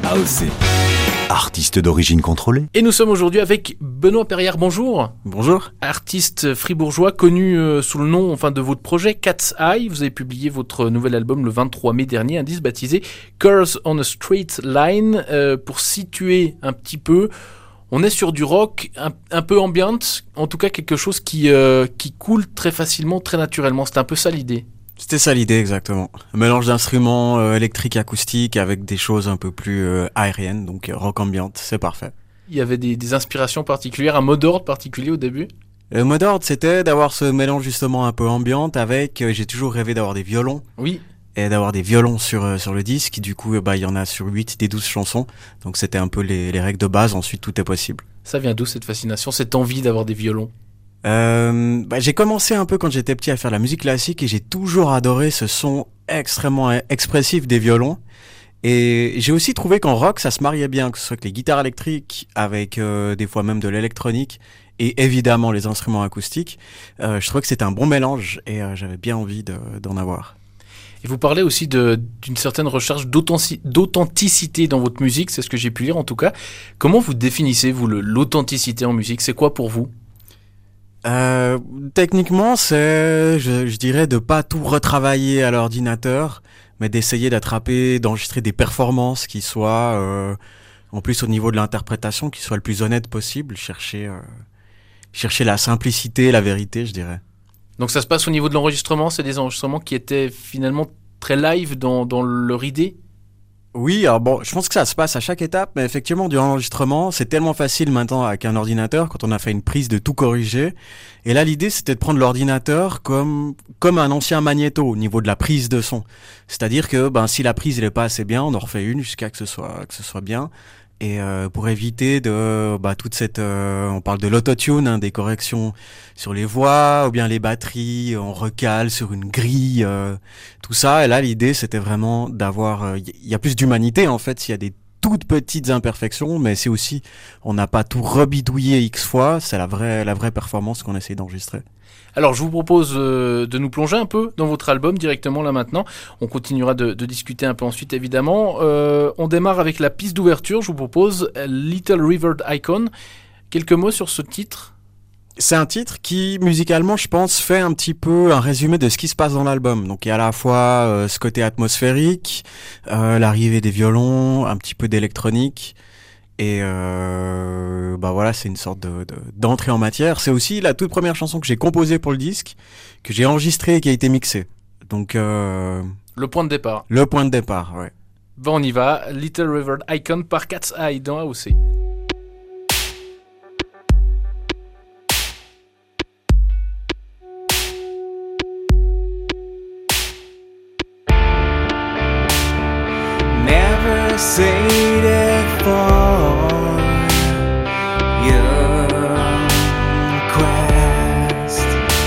AOC, artiste d'origine contrôlée. Et nous sommes aujourd'hui avec Benoît Perrière, bonjour. Bonjour. Artiste fribourgeois connu sous le nom de votre projet Cat's Eye. Vous avez publié votre nouvel album le 23 mai dernier, un disque baptisé Curves on a Straight Line. Pour situer un petit peu, on est sur du rock un peu ambient, en tout cas quelque chose qui coule très facilement, très naturellement. C'est un peu ça l'idée. C'était ça l'idée, exactement. Un mélange d'instruments électriques, acoustiques, avec des choses un peu plus aériennes, donc rock ambiante, c'est parfait. Il y avait des inspirations particulières, un mot d'ordre particulier au début? Le mot d'ordre, c'était d'avoir ce mélange justement un peu ambiante avec, j'ai toujours rêvé d'avoir des violons. Oui. Et d'avoir des violons sur le disque. Du coup, il y en a sur 8 des 12 chansons. Donc c'était un peu les règles de base. Ensuite, tout est possible. Ça vient d'où cette fascination, cette envie d'avoir des violons? J'ai commencé un peu quand j'étais petit à faire de la musique classique et j'ai toujours adoré ce son extrêmement expressif des violons. Et j'ai aussi trouvé qu'en rock, ça se mariait bien, que ce soit avec les guitares électriques, avec des fois même de l'électronique, et évidemment les instruments acoustiques. Je trouvais que c'était un bon mélange et j'avais bien envie d'en avoir. Et vous parlez aussi d'une certaine recherche d'authenticité dans votre musique, c'est ce que j'ai pu lire en tout cas. Comment vous définissez, vous, l'authenticité en musique? C'est quoi pour vous? Techniquement, c'est, je dirais, de pas tout retravailler à l'ordinateur, mais d'essayer d'enregistrer des performances qui soient, en plus au niveau de l'interprétation, qui soient le plus honnête possible, chercher la simplicité, la vérité, je dirais. Donc ça se passe au niveau de l'enregistrement, c'est des enregistrements qui étaient finalement très live dans leur idée? Oui, alors bon, je pense que ça se passe à chaque étape, mais effectivement, durant l'enregistrement, c'est tellement facile maintenant avec un ordinateur, quand on a fait une prise, de tout corriger. Et là, l'idée, c'était de prendre l'ordinateur comme un ancien magnéto au niveau de la prise de son. C'est-à-dire que, si la prise, elle est pas assez bien, on en refait une jusqu'à que ce soit bien. Et pour éviter toute cette on parle de l'autotune, des corrections sur les voix ou bien les batteries, on recale sur une grille, tout ça. Et là, l'idée, c'était vraiment d'avoir il y a plus d'humanité en fait, s'il y a des toutes petites imperfections, mais c'est aussi on n'a pas tout rebidouillé X fois, c'est la vraie performance qu'on essaie d'enregistrer. Alors je vous propose de nous plonger un peu dans votre album directement là maintenant. On continuera de discuter un peu ensuite évidemment. On démarre avec la piste d'ouverture. Je vous propose Little River Icon. Quelques mots sur ce titre? C'est un titre qui, musicalement, je pense, fait un petit peu un résumé de ce qui se passe dans l'album. Donc il y a à la fois ce côté atmosphérique, l'arrivée des violons, un petit peu d'électronique. Et voilà, c'est une sorte d'entrée en matière. C'est aussi la toute première chanson que j'ai composée pour le disque, que j'ai enregistrée et qui a été mixée. Donc le point de départ. Le point de départ, ouais. Bon, on y va. Little River Icon par Cat's Eye dans AOC. Never say that for your quest,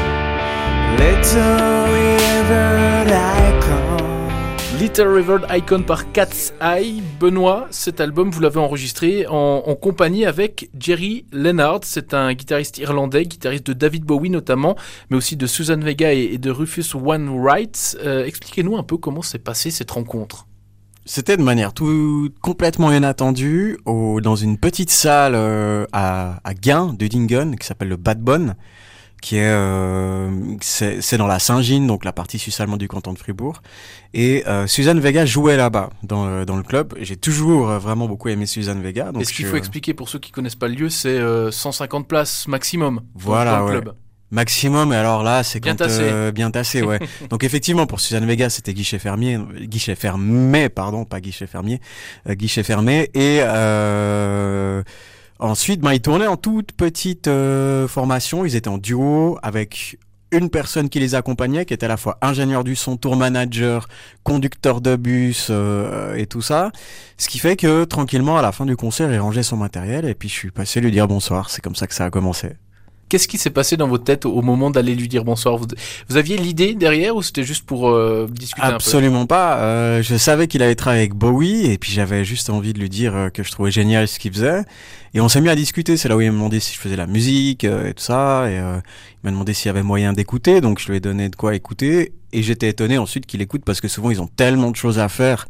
Little River Icon. Little River Icon par Cat's Eye. Benoît, cet album, vous l'avez enregistré en compagnie avec Jerry Leonard. C'est un guitariste irlandais, guitariste de David Bowie notamment, mais aussi de Suzanne Vega et de Rufus Wainwright. Expliquez-nous un peu comment s'est passée cette rencontre. C'était de manière complètement inattendue dans une petite salle à Gain de Dingen qui s'appelle le Bad Bon, qui est c'est dans la Saint-Gine, donc la partie suisse-allemande du canton de Fribourg. Et Suzanne Vega jouait là-bas dans le club. J'ai toujours vraiment beaucoup aimé Suzanne Vega. Donc et ce qu'il faut expliquer pour ceux qui connaissent pas le lieu, c'est 150 places maximum voilà, dans le ouais. club. Maximum, et alors là, c'est bien tassé. Bien tassé, ouais. Donc effectivement, pour Suzanne Vega, c'était guichet fermé, pas guichet fermier, guichet fermé. Et ensuite, ils tournaient en toute petite formation. Ils étaient en duo avec une personne qui les accompagnait, qui était à la fois ingénieur du son, tour manager, conducteur de bus et tout ça. Ce qui fait que tranquillement, à la fin du concert, il rangeait son matériel et puis je suis passé lui dire bonsoir. C'est comme ça que ça a commencé. Qu'est-ce qui s'est passé dans votre tête au moment d'aller lui dire bonsoir? Vous aviez l'idée derrière ou c'était juste pour discuter un peu? Absolument pas. Je savais qu'il allait travailler avec Bowie et puis j'avais juste envie de lui dire que je trouvais génial ce qu'il faisait. Et on s'est mis à discuter. C'est là où il m'a demandé si je faisais la musique et tout ça. Et il m'a demandé s'il y avait moyen d'écouter. Donc je lui ai donné de quoi écouter. Et j'étais étonné ensuite qu'il écoute parce que souvent ils ont tellement de choses à faire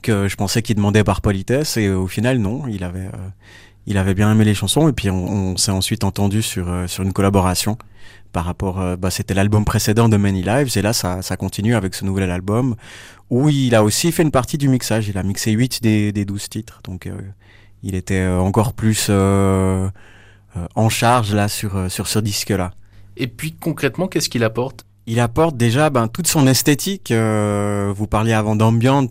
que je pensais qu'il demandait par politesse, et au final non, il avait bien aimé les chansons, et puis on s'est ensuite entendu sur une collaboration par rapport, c'était l'album précédent de Many Lives, et là ça continue avec ce nouvel album où il a aussi fait une partie du mixage. Il a mixé 8 des 12 titres, donc il était encore plus en charge là sur ce disque-là. Et puis concrètement, qu'est-ce qu'il apporte ? Il apporte déjà toute son esthétique. Vous parliez avant d'ambient.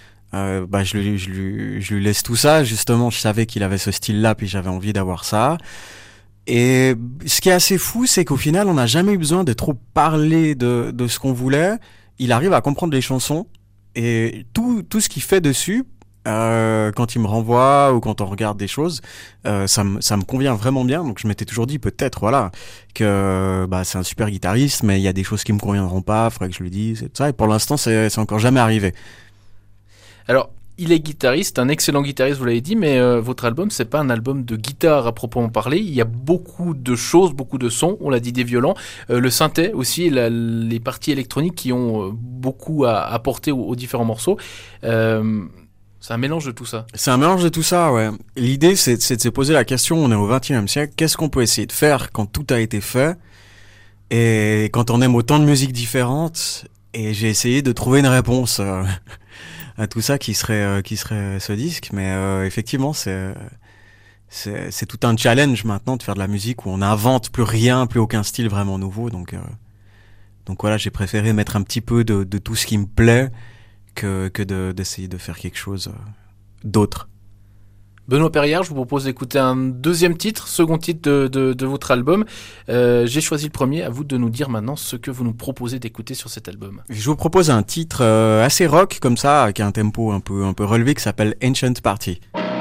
Je lui laisse tout ça. Justement, je savais qu'il avait ce style-là, puis j'avais envie d'avoir ça. Et ce qui est assez fou, c'est qu'au final, on n'a jamais eu besoin de trop parler de ce qu'on voulait. Il arrive à comprendre les chansons, et tout ce qu'il fait dessus, quand il me renvoie ou quand on regarde des choses, ça me convient vraiment bien. Donc je m'étais toujours dit peut-être que c'est un super guitariste, mais il y a des choses qui me conviendront pas, faudrait que je lui dise et tout ça. Et pour l'instant, c'est encore jamais arrivé. Alors, il est guitariste, un excellent guitariste, vous l'avez dit, mais votre album, c'est pas un album de guitare à proprement parler. Il y a beaucoup de choses, beaucoup de sons, on l'a dit, des violons, le synthé aussi, les parties électroniques qui ont beaucoup à apporter aux différents morceaux. C'est un mélange de tout ça. C'est un mélange de tout ça, ouais. L'idée, c'est de se poser la question, on est au XXIe siècle, qu'est-ce qu'on peut essayer de faire quand tout a été fait, et quand on aime autant de musiques différentes, et j'ai essayé de trouver une réponse à tout ça qui serait ce disque, mais effectivement c'est tout un challenge maintenant de faire de la musique où on n'invente plus rien, plus aucun style vraiment nouveau, donc voilà, j'ai préféré mettre un petit peu de tout ce qui me plaît que d'essayer de faire quelque chose d'autre. Benoît Perriard, je vous propose d'écouter un deuxième titre, second titre de votre album. J'ai choisi le premier, à vous de nous dire maintenant ce que vous nous proposez d'écouter sur cet album. Je vous propose un titre assez rock comme ça, avec un tempo un peu relevé, qui s'appelle Ancient Party.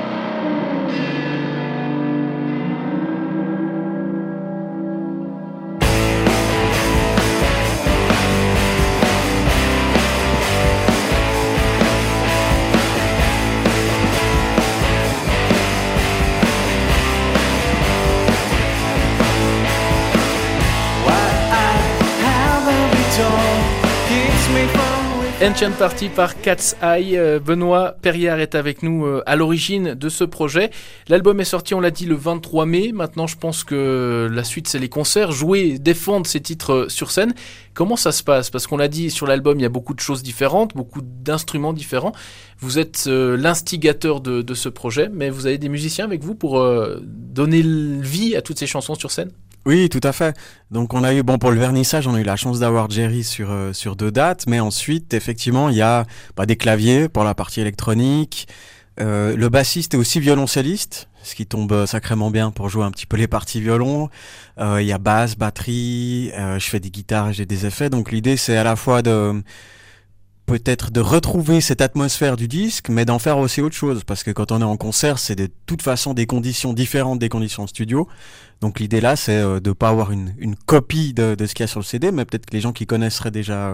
Ancient Party par Cat's Eye. Benoît Perriard est avec nous à l'origine de ce projet. L'album est sorti, on l'a dit, le 23 mai. Maintenant, je pense que la suite, c'est les concerts. Jouer, défendre ces titres sur scène. Comment ça se passe ? Parce qu'on l'a dit, sur l'album, il y a beaucoup de choses différentes, beaucoup d'instruments différents. Vous êtes l'instigateur de ce projet, mais vous avez des musiciens avec vous pour donner vie à toutes ces chansons sur scène ? Oui, tout à fait. Donc on a eu, pour le vernissage, on a eu la chance d'avoir Jerry sur 2 dates, mais ensuite, effectivement, il y a des claviers pour la partie électronique. Le bassiste est aussi violoncelliste, ce qui tombe sacrément bien pour jouer un petit peu les parties violon. Il y a basse, batterie, je fais des guitares et j'ai des effets. Donc l'idée, c'est à la fois peut-être de retrouver cette atmosphère du disque, mais d'en faire aussi autre chose, parce que quand on est en concert, c'est de toute façon des conditions différentes des conditions en studio. Donc l'idée là, c'est de pas avoir une copie de ce qu'il y a sur le CD, mais peut-être que les gens qui connaîtraient déjà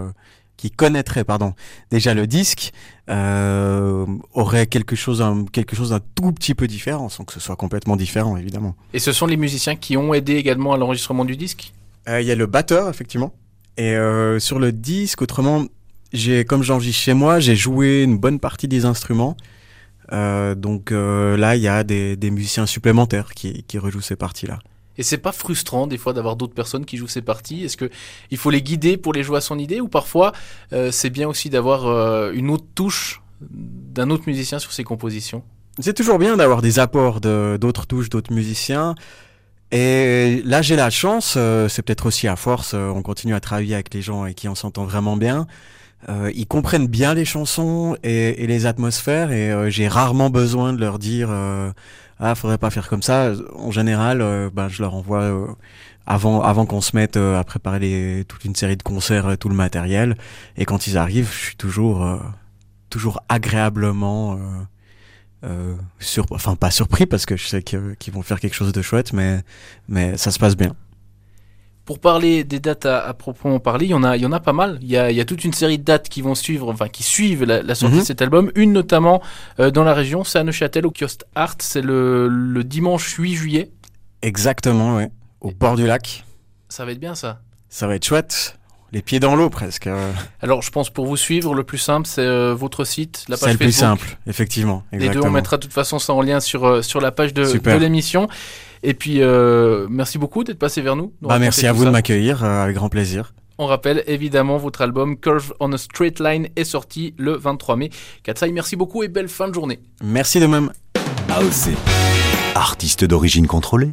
le disque auraient quelque chose d'un tout petit peu différent, sans que ce soit complètement différent, évidemment. Et ce sont les musiciens qui ont aidé également à l'enregistrement du disque ? Il y a le batteur, effectivement, et sur le disque, autrement, comme j'enregistre chez moi, j'ai joué une bonne partie des instruments. Donc là, il y a des musiciens supplémentaires qui rejouent ces parties-là. Et c'est pas frustrant des fois d'avoir d'autres personnes qui jouent ces parties ? Est-ce que il faut les guider pour les jouer à son idée, ou parfois c'est bien aussi d'avoir une autre touche d'un autre musicien sur ses compositions ? C'est toujours bien d'avoir des apports d'autres touches, d'autres musiciens. Et là, j'ai la chance, c'est peut-être aussi à force, on continue à travailler avec les gens avec qui on s'entend vraiment bien. Ils comprennent bien les chansons et les atmosphères, et j'ai rarement besoin de leur dire faudrait pas faire comme ça. En général, je leur envoie avant qu'on se mette à préparer toute une série de concerts, tout le matériel, et quand ils arrivent, je suis toujours agréablement pas surpris, parce que je sais qu'ils vont faire quelque chose de chouette, mais ça se passe bien. Pour parler des dates à proprement parler, il y en a pas mal. Il y a toute une série de dates qui suivent la sortie de cet album. Une notamment dans la région, c'est à Neuchâtel au Kiosque Art. C'est le dimanche 8 juillet. Exactement, ouais. Au bord du lac. Ça va être bien, ça. Ça va être chouette. les pieds dans l'eau presque. Alors, je pense pour vous suivre, le plus simple, c'est votre site, la page C'est le Facebook. plus simple, effectivement. Les deux, Exactement. on mettra de toute façon ça en lien sur la page de Super. l'émission. Et puis, merci beaucoup d'être passé vers nous. nous Bah, raconter merci à tout vous ça. de m'accueillir, avec grand plaisir. On rappelle évidemment votre album Curve on a Straight Line est sorti le 23 mai. Cat's Eye, merci beaucoup et belle fin de journée. Merci de même. AOC. Artiste d'origine contrôlée.